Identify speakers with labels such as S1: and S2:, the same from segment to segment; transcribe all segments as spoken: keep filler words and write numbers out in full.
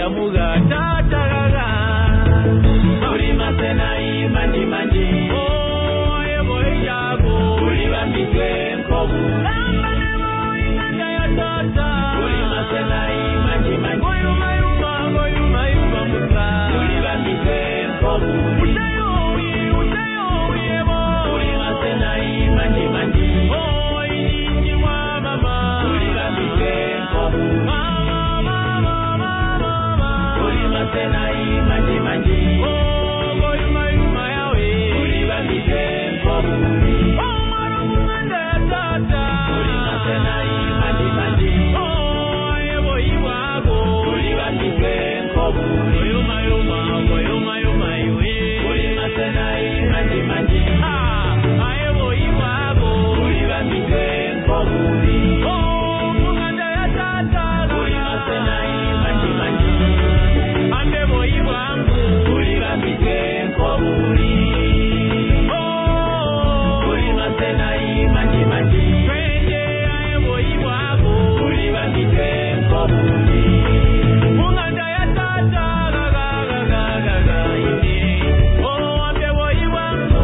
S1: muga tata gaga uri masena imandi mandi oh ebo yabo uri bamikwe nkobu lambane inganda ya tata uri masena imandi mandi oyuma yuma oyuma yuma musa uri bamikwe nkobu utayo utayo yebo uri masena imandi mandi oh inji wa mama uri bamikwe nkobu tena imandi mandi oh boy my my way uliba mitempo oh marumu nganda tata uliba tena imandi mandi oh yebo iwago uliba mitempo yo mayo mayo yo mayo mayo uliba tena imandi mandi ah yebo iwago uliba mitempo oh nganda tata uliba tena imandi mandi ande boyi wangu uliba mitempo buri oh uliba tena imandi mandi twende aye boyi wangu uliba mitempo buri munganda ya tata gaga gaga gaga ine oh ande boyi wangu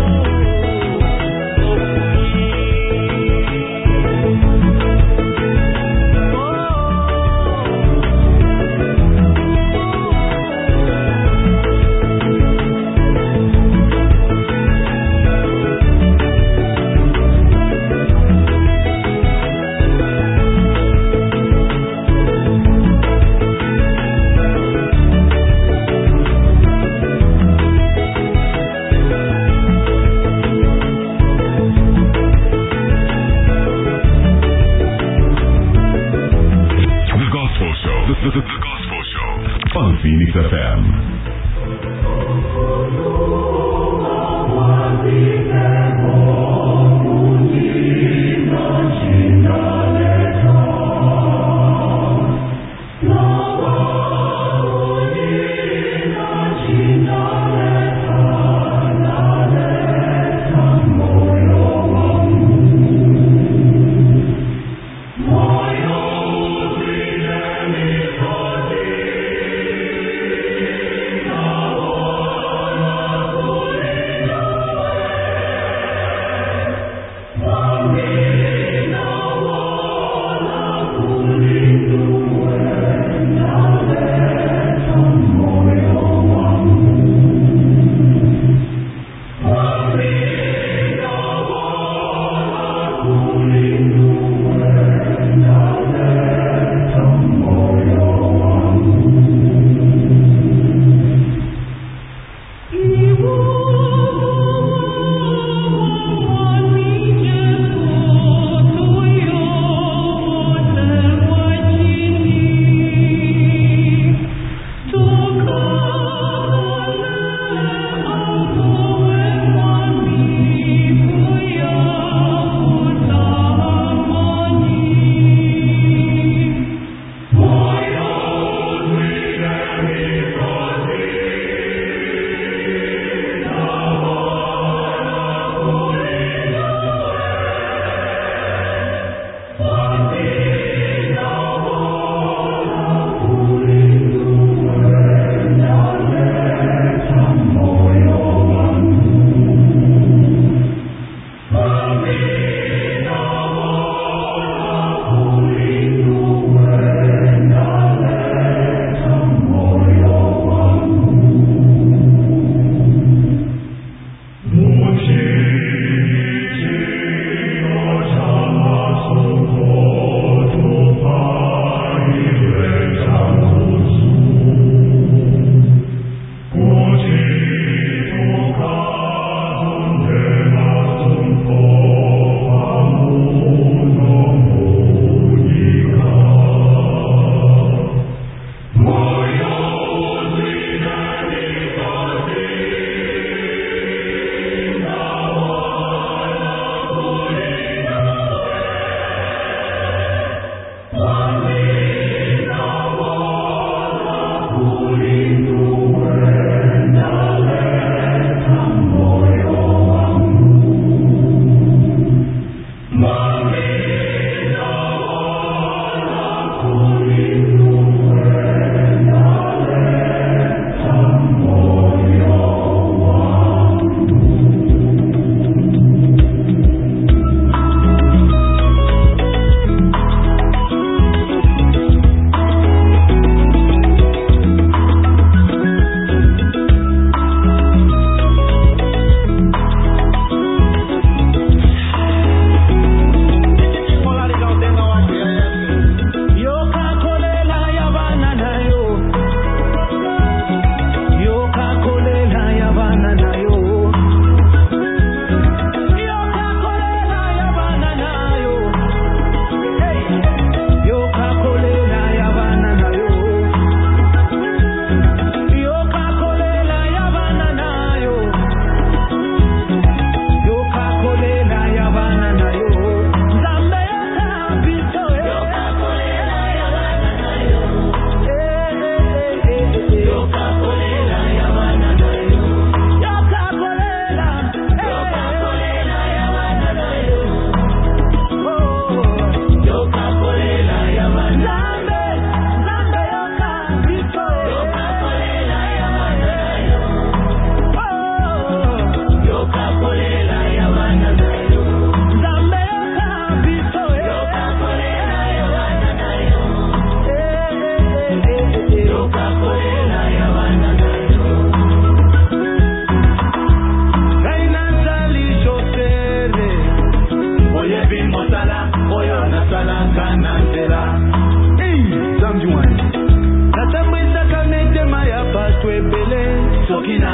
S2: Phoenix F M.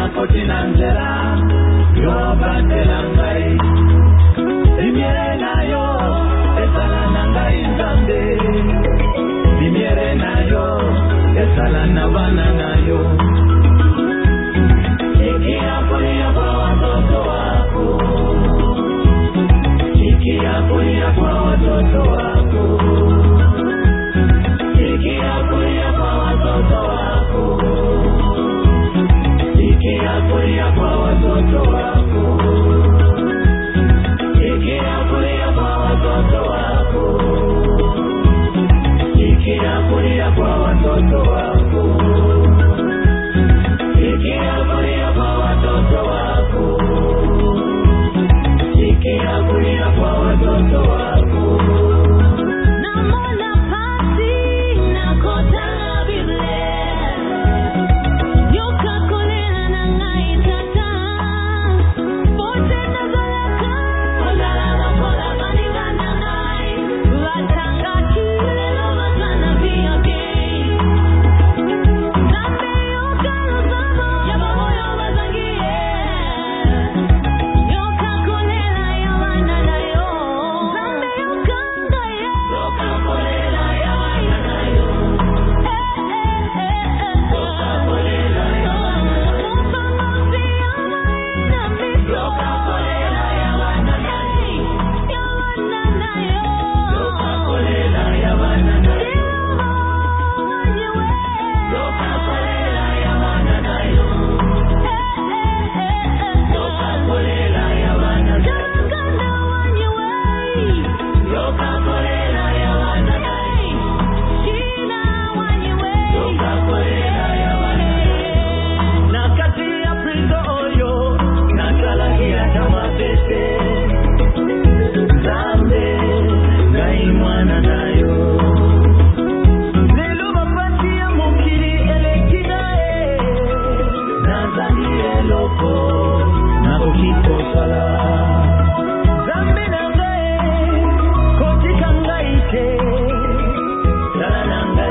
S1: makoti na nzera yo batela ngai Bimiere na yo esala na ngai nzambe Bimiere na yo esala na bana na yo Sikia kulia kwa watoto wako Sikia kulia kwa watoto wako Sikia kulia kwa watoto wako Sikia kulia kwa watoto wako Sikia kulia kwa watoto wako Sikia kulia kwa watoto wako